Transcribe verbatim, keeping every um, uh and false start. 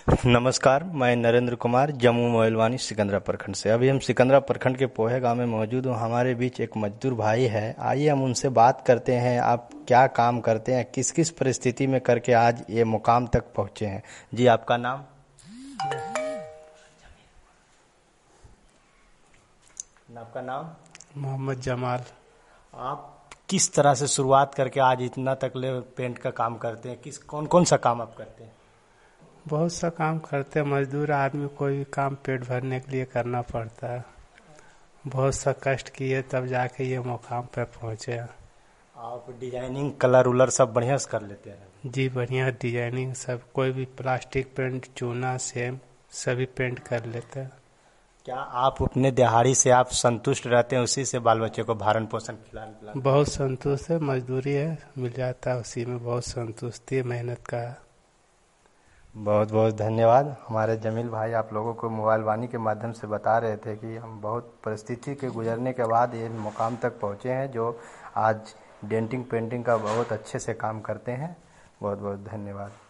नमस्कार, मैं नरेंद्र कुमार जम्मू मोइलवानी सिकंदरा प्रखंड से। अभी हम सिकंदरा प्रखंड के पोहे गांव में मौजूद हूँ। हमारे बीच एक मजदूर भाई है। आइए हम उनसे बात करते हैं। आप क्या काम करते हैं, किस किस परिस्थिति में करके आज ये मुकाम तक पहुँचे हैं। जी, आपका नाम? आपका नाम? मोहम्मद जमाल। आप किस तरह से शुरुआत करके आज इतना तक ले पेंट का काम करते हैं? किस कौन कौन सा काम आप करते हैं? बहुत सा काम करते हैं। मजदूर आदमी कोई भी काम पेट भरने के लिए करना पड़ता है। बहुत सा कष्ट किए तब जाके ये मुकाम पे पहुँचे। आप डिजाइनिंग कलर उलर सब बढ़िया से कर लेते हैं? जी बढ़िया, डिजाइनिंग सब, कोई भी प्लास्टिक पेंट, चूना, सेम सभी पेंट कर लेते हैं। क्या आप अपने दिहाड़ी से आप संतुष्ट रहते हैं? उसी से बाल बच्चे को भरण पोषण खिलाने पिलाने? बहुत संतुष्ट है, मजदूरी है मिल जाता है, उसी में बहुत संतुष्टि है, मेहनत का। बहुत बहुत धन्यवाद। हमारे जमील भाई आप लोगों को मोबाइल वाणी के माध्यम से बता रहे थे कि हम बहुत परिस्थिति के गुजरने के बाद ये मुकाम तक पहुँचे हैं, जो आज डेंटिंग पेंटिंग का बहुत अच्छे से काम करते हैं। बहुत बहुत धन्यवाद।